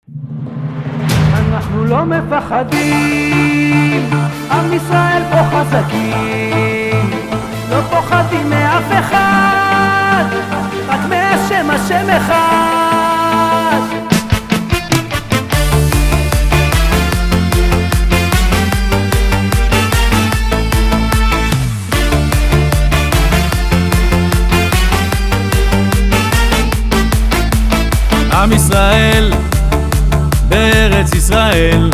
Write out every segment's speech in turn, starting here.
אנחנו לא מפחדים, עם ישראל פה חזקים, לא פוחדים מאף אחד, רק מהשם, השם אחד. עם ישראל בארץ ישראל,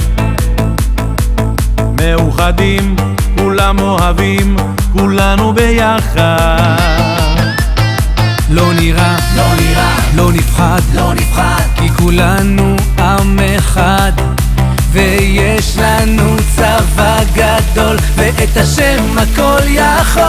מאוחדים, כולם אוהבים, כולנו ביחד. לא נראה, לא נפחד, כי כולנו עם אחד, ויש לנו צבא גדול, ואת השם הכל יכול.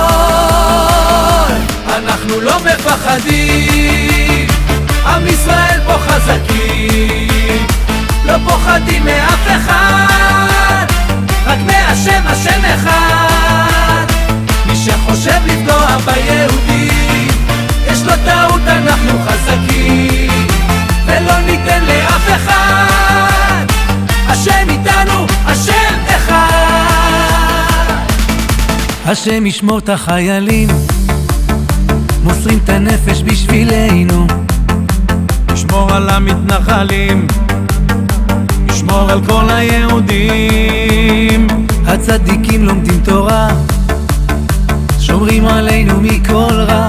אנחנו לא מפחדים, עם ישראל פה חזקים, לא פוחדים מאף אחד, רק מהשם, השם אחד. מי שחושב לפגוע ביהודים, יש לו טעות, אנחנו חזקים, ולא ניתן לאף אחד. השם איתנו, השם אחד. השם ישמור את החיילים, מוסרים את הנפש בשבילנו, ישמור על המתנחלים, ישמור על כל היהודים. הצדיקים לומדים תורה, שומרים עלינו מכל רע,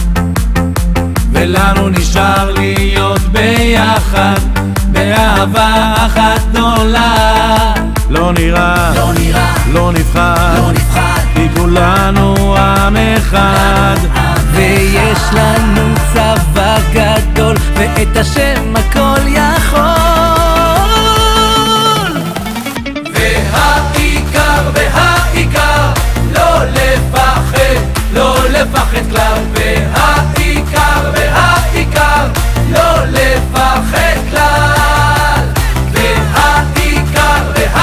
ולנו נשאר להיות ביחד, באהבה אחת גדולה. לא נראה, לא נפחד, כי כולנו עם אחד, ויש לנו צבא גדול, ואת השם הכל יכול. והעיקר, לא לפחד, לא לפחד כלל. והעיקר, לא לפחד כלל. והעיקר,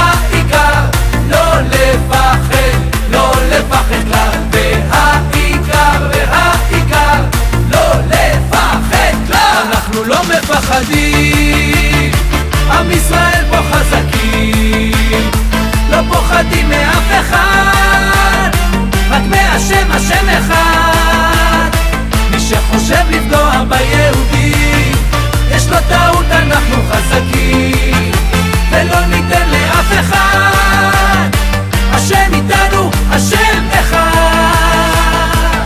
לא לפחד, לא לפחד כלל. והעיקר, לא לפחד כלל. אנחנו לא מפחדים, עם ישראל פה חזקים, לא פוחדים מאף אחד, רק מהשם, השם אחד. מי שחושב לפגוע ביהודים, יש לו טעות, אנחנו חזקים, ולא ניתן לאף אחד. השם איתנו, השם אחד.